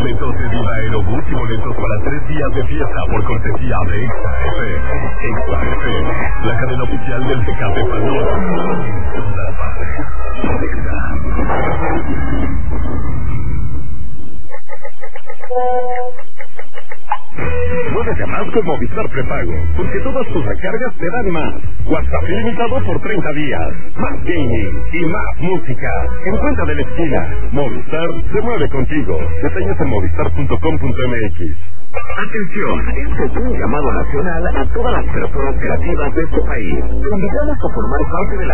boletos de Viva Aerobús y boletos para 3 días de fiesta por cortesía de Exa FM. Exa FM, la cadena oficial del Tecate Pandora. Toda parte. Exa. Muévete más con Movistar Prepago, porque todas tus recargas te dan más. WhatsApp ilimitado por 30 días. Más gaming y más música. En cuenta de la esquina. Movistar se mueve contigo. Detalles en movistar.com.mx. Atención, este es un llamado nacional a todas las personas creativas de este país. Te invitamos a formar parte de la